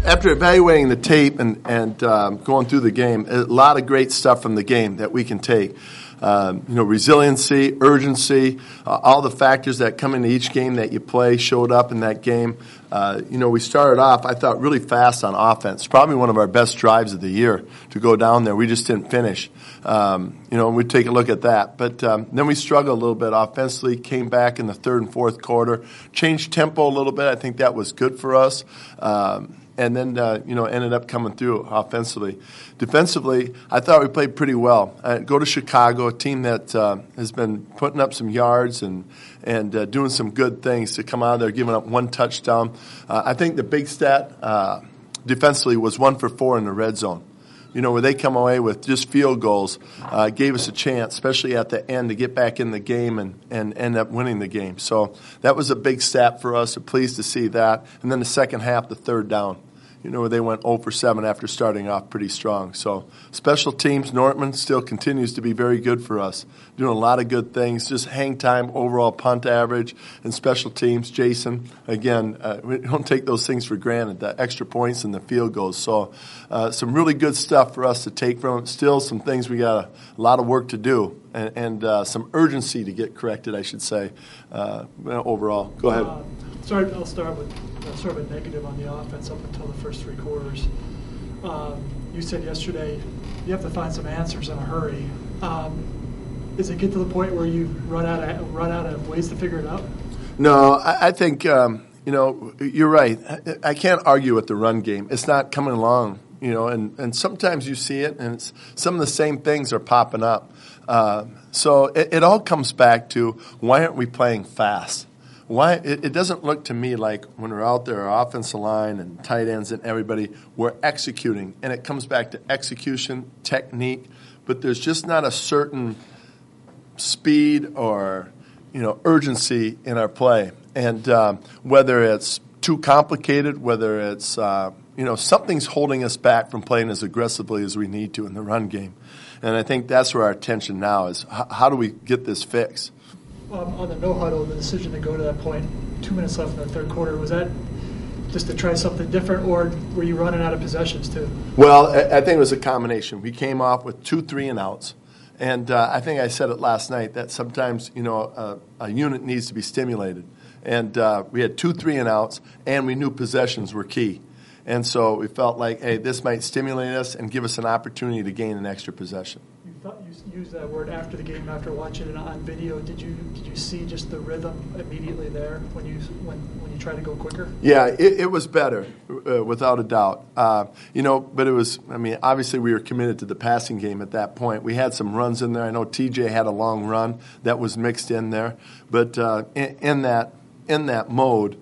After evaluating the tape and going through the game, a lot of great stuff from the game that we can take. Resiliency, urgency, all the factors that come into each game that you play showed up in that game. We started off, I thought, really fast on offense. Probably one of our best drives of the year to go down there. We just didn't finish. And we'd take a look at that. But then we struggled a little bit offensively, came back in the third and fourth quarter, changed tempo a little bit. I think that was good for us. And then, ended up coming through offensively. Defensively, I thought we played pretty well. Go to Chicago, a team that has been putting up some yards and doing some good things to come out of there, giving up one touchdown. I think the big stat defensively was 1 for 4 in the red zone. Where they come away with just field goals, gave us a chance, especially at the end, to get back in the game and end up winning the game. So that was a big stat for us. We're pleased to see that. And then the second half, the third down, where they went 0 for 7 after starting off pretty strong. So special teams, Nortman still continues to be very good for us, doing a lot of good things, just hang time, overall punt average, and special teams. Jason, again, we don't take those things for granted, the extra points and the field goals. So some really good stuff for us to take from it. Still some things we got a lot of work to do and some urgency to get corrected, I should say, overall. Go ahead. I'll start with sort of a negative on the offense up until the first 3 quarters. You said yesterday you have to find some answers in a hurry. Does it get to the point where you run out of ways to figure it out? No, I think you're right. I can't argue with the run game. It's not coming along, and sometimes you see it, and some of the same things are popping up. So it all comes back to, why aren't we playing fast? Why it doesn't look to me like when we're out there, our offensive line and tight ends and everybody, we're executing. And it comes back to execution, technique, but there's just not a certain speed or, urgency in our play. And whether it's too complicated, whether it's, something's holding us back from playing as aggressively as we need to in the run game. And I think that's where our attention now is. How do we get this fixed? On the no huddle, the decision to go to that point, 2 minutes left in the third quarter, was that just to try something different, or were you running out of possessions too? Well, I think it was a combination. We came off with 2 3-and-outs, and I think I said it last night that sometimes a unit needs to be stimulated, and we had 2 3-and-outs, and we knew possessions were key. And so we felt like, hey, this might stimulate us and give us an opportunity to gain an extra possession. You thought you used that word after the game, after watching it on video. Did you see just the rhythm immediately there when you tried to go quicker? Yeah, it was better, without a doubt. But it was, obviously we were committed to the passing game at that point. We had some runs in there. I know TJ had a long run that was mixed in there. But in that mode,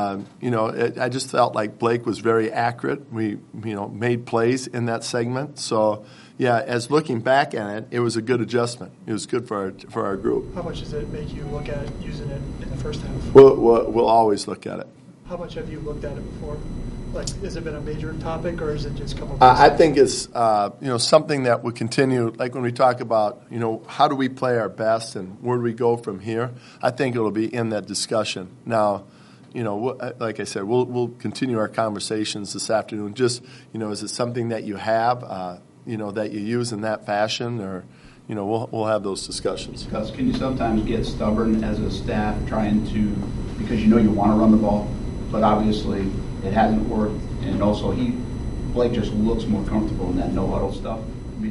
I just felt like Blake was very accurate. We, made plays in that segment. So, yeah, as looking back at it, it was a good adjustment. It was good for our group. How much does it make you look at using it in the first half? We'll always look at it. How much have you looked at it before? Like, has it been a major topic, or is it just come up? I think it's something that will continue. Like when we talk about how do we play our best and where do we go from here, I think it'll be in that discussion. Now, like I said, we'll continue our conversations this afternoon. Just is it something that you have that you use in that fashion, or we'll have those discussions. Because can you sometimes get stubborn as a staff trying to, because you want to run the ball, but obviously it hasn't worked, and also Blake just looks more comfortable in that no huddle stuff.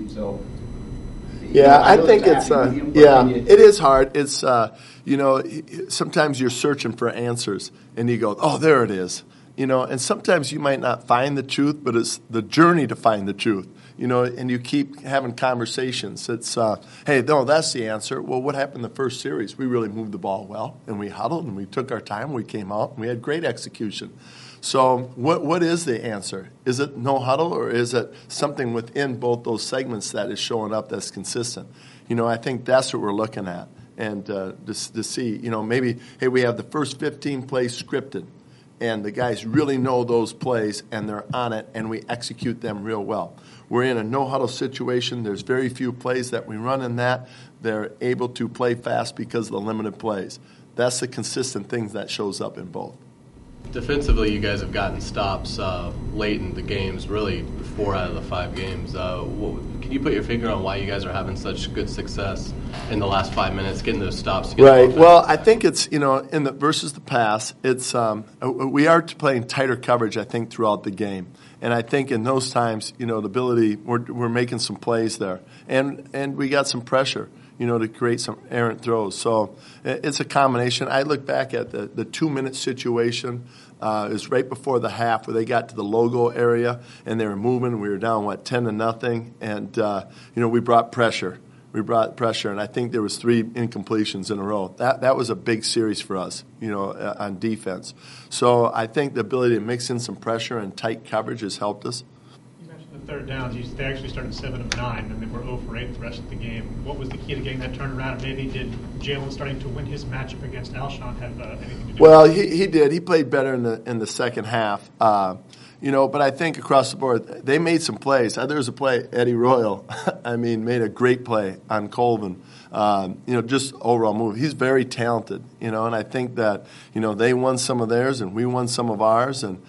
Yeah, I think it's it is hard. It's sometimes you're searching for answers and you go, oh, there it is. And sometimes you might not find the truth, but it's the journey to find the truth. And you keep having conversations. It's, hey, no, that's the answer. Well, what happened in the first series? We really moved the ball well, and we huddled, and we took our time. We came out, and we had great execution. So what is the answer? Is it no huddle, or is it something within both those segments that is showing up that's consistent? I think that's what we're looking at. And to see, maybe, hey, we have the first 15 plays scripted, and the guys really know those plays, and they're on it, and we execute them real well. We're in a no-huddle situation. There's very few plays that we run in that. They're able to play fast because of the limited plays. That's the consistent thing that shows up in both. Defensively, you guys have gotten stops late in the games, really 4 out of the 5 games. Can you put your finger on why you guys are having such good success in the last 5 minutes, getting those stops? Right. Well, I think it's, in the versus the pass, it's we are playing tighter coverage, I think, throughout the game. And I think in those times, the ability, we're making some plays there. And we got some pressure, to create some errant throws. So it's a combination. I look back at the 2-minute situation. It was right before the half where they got to the logo area and they were moving. We were down, 10-0. And, we brought pressure. And I think there was 3 incompletions in a row. That was a big series for us, on defense. So I think the ability to mix in some pressure and tight coverage has helped us. You mentioned the third downs. They actually started 7 of 9, and they were 0 for 8 the rest of the game. What was the key to getting that turnaround? And maybe did Jalen starting to win his matchup against Alshon have anything to do with it? Well, he did. He played better in the second half. But I think across the board, they made some plays. There was a play, Eddie Royal, made a great play on Colvin. Just overall move. He's very talented, and I think that, they won some of theirs and we won some of ours. And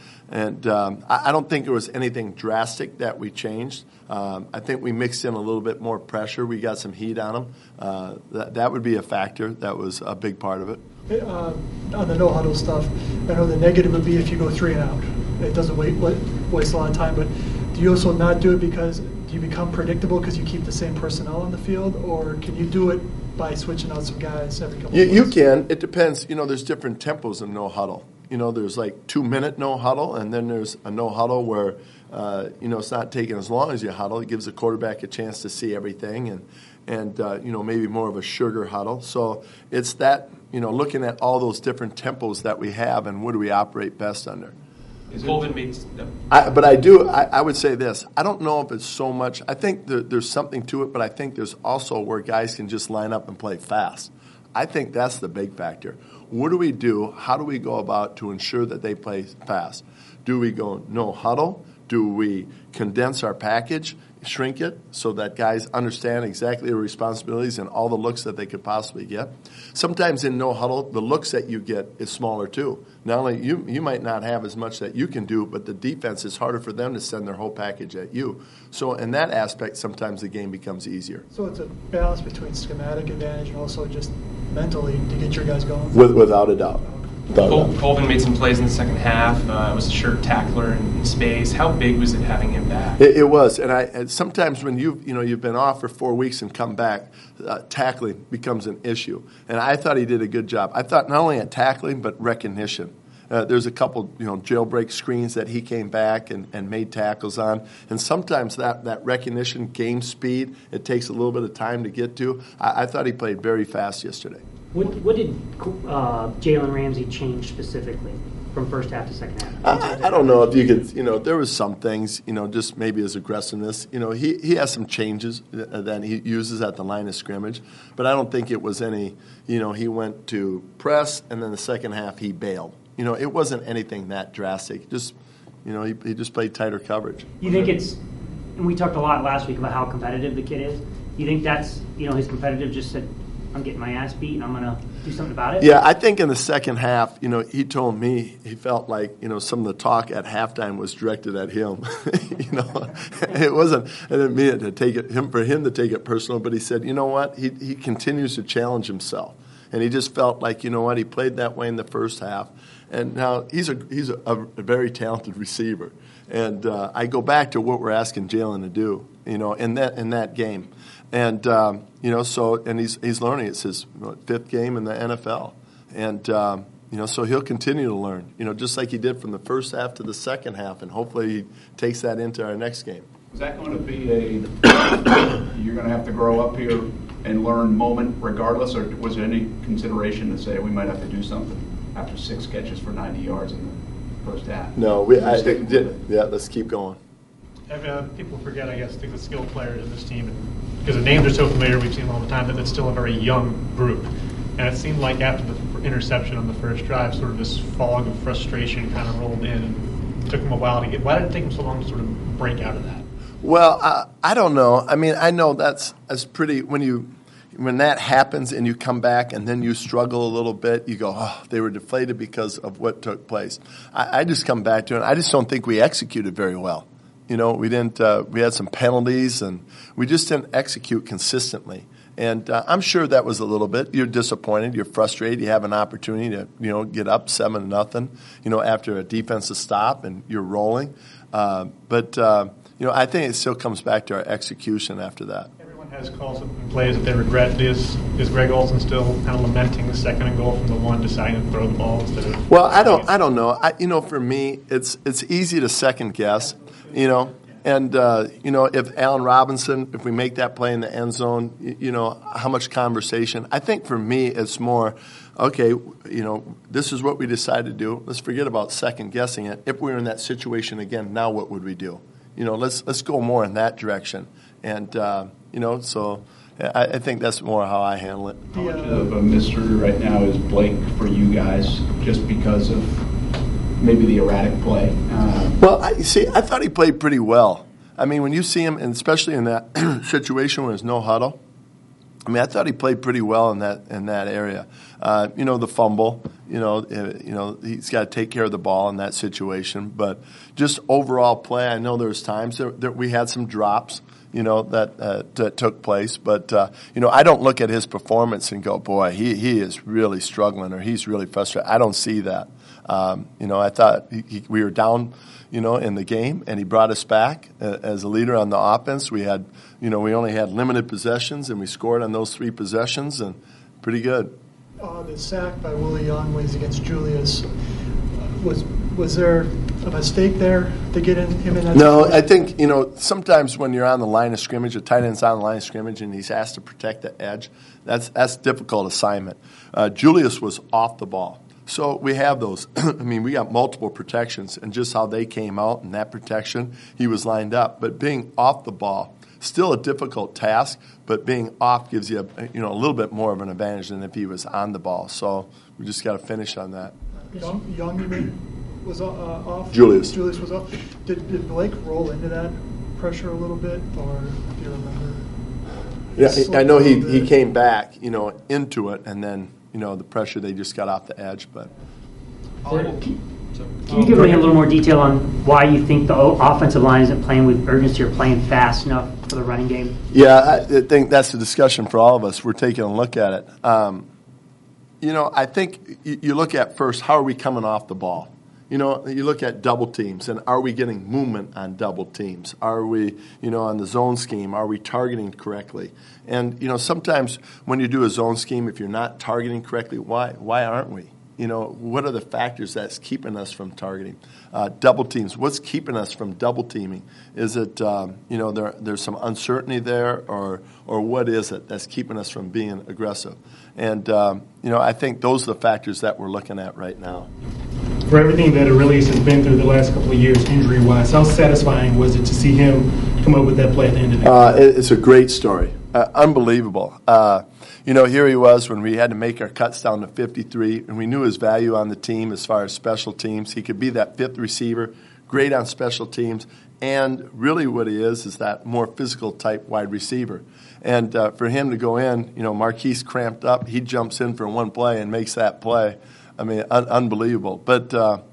I don't think there was anything drastic that we changed. I think we mixed in a little bit more pressure. We got some heat on them. That would be a factor. That was a big part of it. On the no-huddle stuff, I know the negative would be if you go 3 and out. It doesn't waste a lot of time, but do you also not do it because do you become predictable because you keep the same personnel on the field, or can you do it by switching out some guys every couple of plays? You can. It depends. There's different tempos in no-huddle. There's 2-minute no-huddle, and then there's a no-huddle where, it's not taking as long as you huddle. It gives the quarterback a chance to see everything and maybe more of a sugar huddle. So it's that, looking at all those different tempos that we have and what do we operate best under. Colvin means. But I would say this. I don't know if it's so much. I think there's something to it, but I think there's also where guys can just line up and play fast. I think that's the big factor. What do we do? How do we go about to ensure that they play fast? Do we go no huddle? Do we condense our package, shrink it so that guys understand exactly their responsibilities and all the looks that they could possibly get? Sometimes in no huddle, the looks that you get is smaller too. Not only you might not have as much that you can do, but the defense is harder for them to send their whole package at you. So in that aspect, sometimes the game becomes easier. So it's a balance between schematic advantage and also just mentally to get your guys going? Without a doubt. Colvin made some plays in the second half. Was a sure tackler in space. How big was it having him back? It was, and sometimes when you've been off for 4 weeks and come back, tackling becomes an issue. And I thought he did a good job. I thought not only at tackling but recognition. There's a couple jailbreak screens that he came back and made tackles on, and sometimes that recognition, game speed, it takes a little bit of time to get to. I thought he played very fast yesterday. What did Jalen Ramsey change specifically from first half to second half? I don't know if you could, there was some things, just maybe his aggressiveness. He has some changes that he uses at the line of scrimmage, but I don't think it was any, he went to press and then the second half he bailed. It wasn't anything that drastic. Just, he just played tighter coverage. You think and we talked a lot last week about how competitive the kid is. You think that's, his competitive just said, I'm getting my ass beat and I'm going to do something about it? Yeah, I think in the second half, he told me he felt like, some of the talk at halftime was directed at him. It wasn't, I didn't mean it to take it, for him to take it personal, but he said, you know what, he continues to challenge himself. And he just felt like, he played that way in the first half. And now he's a very talented receiver. And I go back to what we're asking Jalen to do, in that game. And and he's learning. It's his 5th game in the NFL, and so he'll continue to learn. Just like he did from the first half to the second half, and hopefully he takes that into our next game. Is that going to be you're going to have to grow up here and learn moment regardless, or was there any consideration to say we might have to do something after 6 catches for 90 yards in the first half? No, yeah, let's keep going. People forget, I guess, the skilled players in this team, because the names are so familiar, we've seen them all the time, that it's still a very young group. And it seemed like after the interception on the first drive, sort of this fog of frustration kind of rolled in, and it took them a while to get. Why did it take them so long to sort of break out of that? Well, I don't know. I mean, I know that's pretty when you when that happens and you come back and then you struggle a little bit, you go, oh, they were deflated because of what took place. I just come back to it. I just don't think we executed very well. We didn't. We had some penalties, and we just didn't execute consistently. And I'm sure that was a little bit. You're disappointed. You're frustrated. You have an opportunity to, get up 7-0, after a defensive stop, and you're rolling. But I think it still comes back to our execution after that. Everyone has calls and plays that they regret. Is Greg Olson still kind of lamenting the second and goal from the one, deciding to throw the ball instead of? Well, I don't know. For me, it's easy to second guess. And, if Allen Robinson, if we make that play in the end zone, how much conversation. I think for me it's more, okay, this is what we decided to do. Let's forget about second guessing it. If we were in that situation again, now what would we do? Let's go more in that direction. And, so I think that's more how I handle it. How much of a mystery right now is Blake for you guys just because of maybe the erratic play? Well, I thought he played pretty well. I mean, when you see him, and especially in that situation when there's no huddle, I thought he played pretty well in that area. The fumble, he's got to take care of the ball in that situation. But just overall play, I know there's times that we had some drops, that took place. But, I don't look at his performance and go, boy, he is really struggling or he's really frustrated. I don't see that. I thought we were down, in the game, and he brought us back as a leader on the offense. We had, we only had limited possessions, and we scored on those 3 possessions, and pretty good. The sack by Willie Young was against Julius. Was there a mistake there to get him in that? No, I think, sometimes when you're on the line of scrimmage, a tight end's on the line of scrimmage, and he's asked to protect the edge, that's a difficult assignment. Julius was off the ball. So we have those. We got multiple protections, and just how they came out in that protection, he was lined up. But being off the ball, still a difficult task, but being off gives you a little bit more of an advantage than if he was on the ball. So we just got to finish on that. Young, you mean, was off? Julius was off. Did Blake roll into that pressure a little bit, or do you remember? Yeah, I know he came back, into it, and then the pressure, they just got off the edge. But can you give me a little more detail on why you think the offensive line isn't playing with urgency or playing fast enough for the running game? Yeah, I think that's a discussion for all of us. We're taking a look at it. I think you look at first, how are we coming off the ball? You look at double teams, and are we getting movement on double teams? Are we, on the zone scheme, are we targeting correctly? And, sometimes when you do a zone scheme, if you're not targeting correctly, why aren't we? What are the factors that's keeping us from targeting? Double teams, what's keeping us from double teaming? Is it, there's some uncertainty there, or what is it that's keeping us from being aggressive? And, I think those are the factors that we're looking at right now. For everything that Aurelius has been through the last couple of years, injury-wise, how satisfying was it to see him come up with that play at the end of the game? It's a great story. Unbelievable. Here he was when we had to make our cuts down to 53, and we knew his value on the team as far as special teams. He could be that 5th receiver, great on special teams, and really what he is that more physical type wide receiver. And for him to go in, Marquise cramped up, he jumps in for one play and makes that play. Unbelievable. But,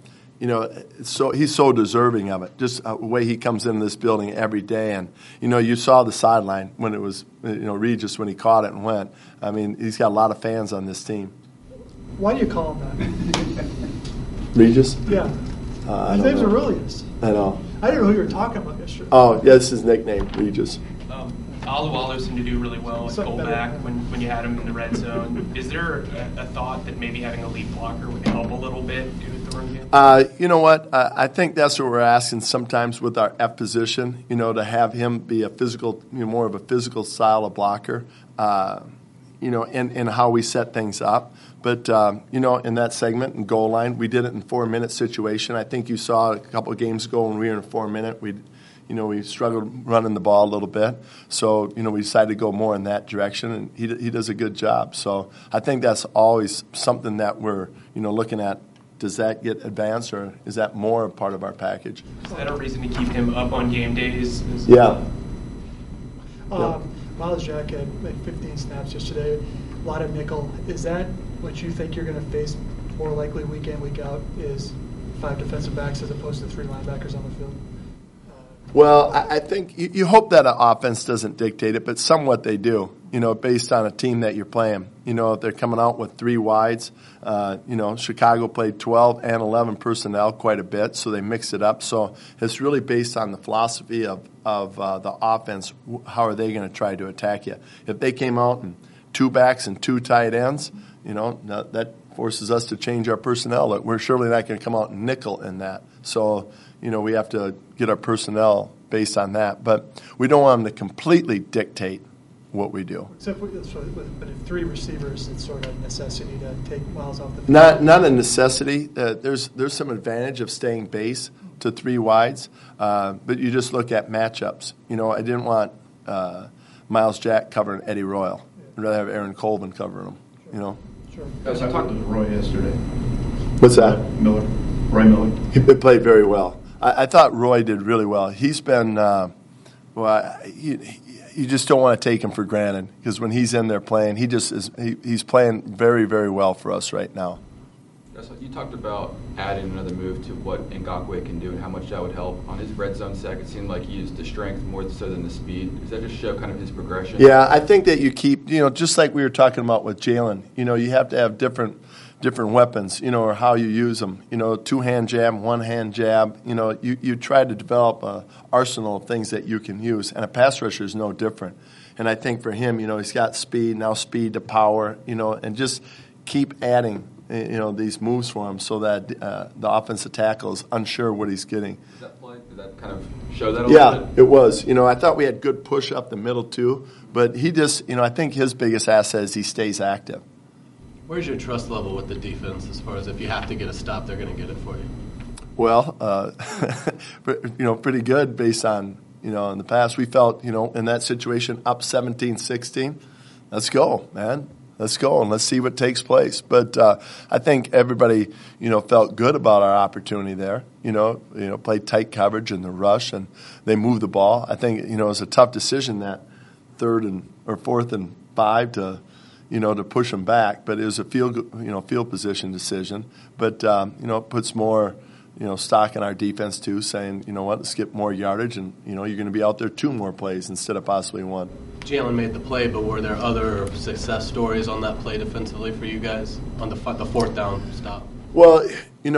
so he's so deserving of it, just the way he comes into this building every day. And, you saw the sideline when it was, Regis, when he caught it and went. He's got a lot of fans on this team. Why do you call him that? Regis? Yeah. His name's Aurelius. I know. I didn't know who you were talking about yesterday. Oh, yeah, that's his nickname, Regis. Alualu seemed to do really well at fullback when you had him in the red zone. Is there a thought that maybe having a lead blocker would help a little bit due to the run game? You know what? I think that's what we're asking sometimes with our F position, to have him be a physical, more of a physical style of blocker, in how we set things up. But, in that segment and goal line, we did it in 4-minute situation. I think you saw a couple of games ago when we were in 4-minute, we struggled running the ball a little bit. So, we decided to go more in that direction, and he does a good job. So I think that's always something that we're, looking at. Does that get advanced, or is that more a part of our package? Is that a reason to keep him up on game days? Yeah. Miles Jack had like 15 snaps yesterday, a lot of nickel. Is that what you think you're going to face more likely week in, week out, is 5 defensive backs as opposed to 3 linebackers on the field? Well, I think you hope that an offense doesn't dictate it, but somewhat they do, based on a team that you're playing. If they're coming out with 3 wides, Chicago played 12 and 11 personnel quite a bit, so they mix it up. So it's really based on the philosophy of the offense. How are they going to try to attack you? If they came out in 2 backs and 2 tight ends, that forces us to change our personnel. We're surely not going to come out and nickel in that. So, we have to get our personnel based on that. But we don't want them to completely dictate what we do. Except but if 3 receivers, it's sort of a necessity to take Miles off the field. Not a necessity. There's some advantage of staying base to 3 wides, but you just look at matchups. I didn't want Miles Jack covering Eddie Royal. I'd rather have Aaron Colvin covering him. Sure. Guys, I talked to Roy yesterday. What's that? Roy Miller. He played very well. I thought Roy did really well. He's been you just don't want to take him for granted because when he's in there playing, he's playing very, very well for us right now. You talked about adding another move to what Ngakoue can do and how much that would help. On his red zone sack, it seemed like he used the strength more so than the speed. Does that just show kind of his progression? Yeah, I think that you keep, just like we were talking about with Jalen, you have to have different weapons, or how you use them. 2-hand jab, 1-hand jab. You try to develop an arsenal of things that you can use, and a pass rusher is no different. And I think for him, he's got speed, now speed to power, and just keep adding, these moves for him so that the offensive tackle is unsure what he's getting. Did that kind of show that a little bit? Yeah, it was. I thought we had good push up the middle too, but he just, I think his biggest asset is he stays active. Where's your trust level with the defense as far as if you have to get a stop, they're going to get it for you? Well, pretty good based on, in the past. We felt, in that situation, up 17-16. Let's go, man. Let's go and let's see what takes place. But I think everybody, felt good about our opportunity there. Played tight coverage in the rush, and they moved the ball. I think, it was a tough decision that 4th and 5 to push them back. But it was a field position decision. But it puts more, stock in our defense too, saying, let's get more yardage, and you're going to be out there 2 more plays instead of possibly 1. Jalen made the play, but were there other success stories on that play defensively for you guys on the 4th down stop? Well,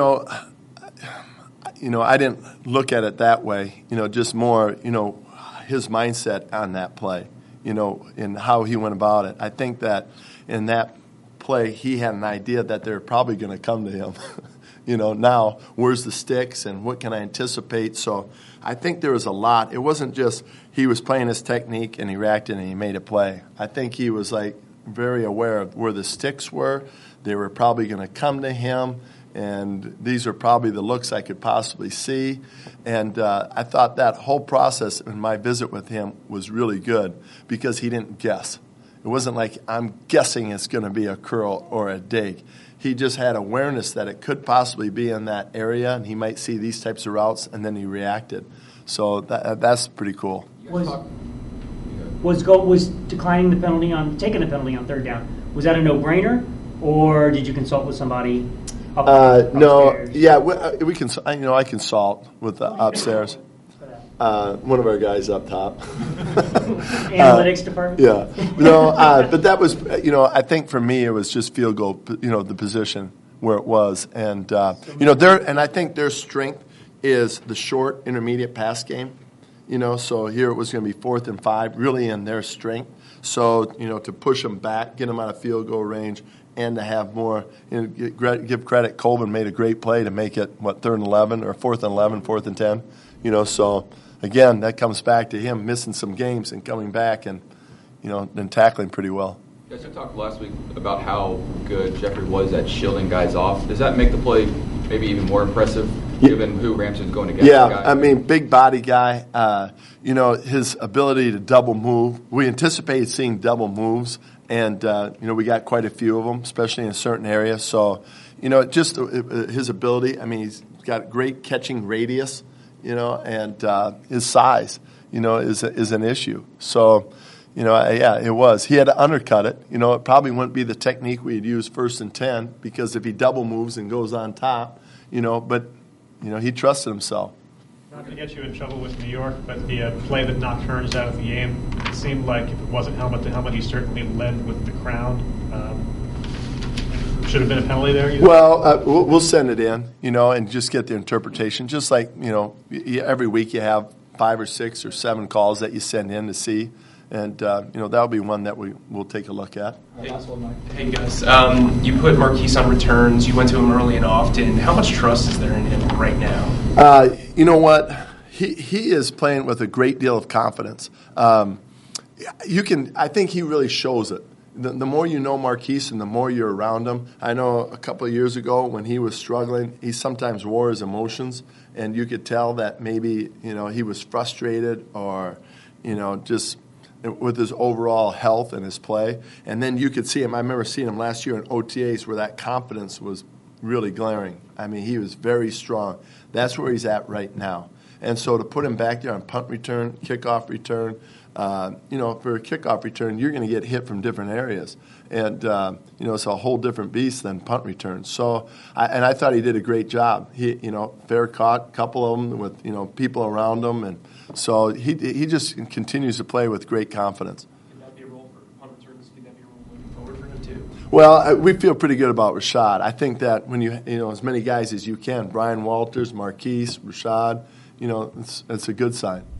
I didn't look at it that way. Just more, his mindset on that play, and how he went about it. I think that in that play, he had an idea that they're probably going to come to him. Now where's the sticks and what can I anticipate? So I think there was a lot. It wasn't just he was playing his technique and he reacted and he made a play. I think he was very aware of where the sticks were. They were probably going to come to him, and these are probably the looks I could possibly see. And I thought that whole process in my visit with him was really good because he didn't guess. It wasn't like I'm guessing it's going to be a curl or a dig. He just had awareness that it could possibly be in that area, and he might see these types of routes, and then he reacted. So that's pretty cool. Was declining the penalty taking the penalty on 3rd down, was that a no-brainer, or did you consult with somebody upstairs? No, yeah, we can. I consult with upstairs. One of our guys up top. Analytics department? Yeah. No, but that was, I think for me it was just field goal, the position where it was. And, and I think their strength is the short, intermediate pass game. So here it was going to be 4th and 5, really in their strength. So, to push them back, get them out of field goal range, and to have more, give credit, Colvin made a great play to make it, 3rd and 11, or 4th and 11, 4th and 10. So again, that comes back to him missing some games and coming back and, then tackling pretty well. You guys talked last week about how good Jeffrey was at shielding guys off. Does that make the play maybe even more impressive, given who Ramsey's going against? Yeah, big body guy. His ability to double move. We anticipated seeing double moves, and, we got quite a few of them, especially in certain areas. So, just his ability. He's got great catching radius. And his size, is an issue. So, Yeah, it was. He had to undercut it. It probably wouldn't be the technique we'd use 1st and 10 because if he double moves and goes on top, but he trusted himself. Not to get you in trouble with New York, but the play that knocked Hearns out of the game, it seemed like if it wasn't helmet to helmet, he certainly led with the crown. Should have been a penalty there? Well, we'll send it in, and just get the interpretation. Just like, every week you have 5 or 6 or 7 calls that you send in to see. And, that'll be one that we'll take a look at. Hey, guys. You put Marquise on returns. You went to him early and often. How much trust is there in him right now? You know what? He is playing with a great deal of confidence. I think he really shows it. The more you know Marquise and the more you're around him. I know a couple of years ago when he was struggling, he sometimes wore his emotions, and you could tell that maybe, he was frustrated or, just with his overall health and his play. And then you could see him. I remember seeing him last year in OTAs where that confidence was really glaring. I mean, he was very strong. That's where he's at right now. And so to put him back there on punt return, kickoff return, for a kickoff return, you're going to get hit from different areas. And, it's a whole different beast than punt return. So, I thought he did a great job. He, fair caught, a couple of them with, people around him. And so he just continues to play with great confidence. Could that be a role for punt returns? Could that be a role moving forward for him, too? Well, we feel pretty good about Rashad. I think that when as many guys as you can, Brian Walters, Marquise, Rashad, it's a good sign.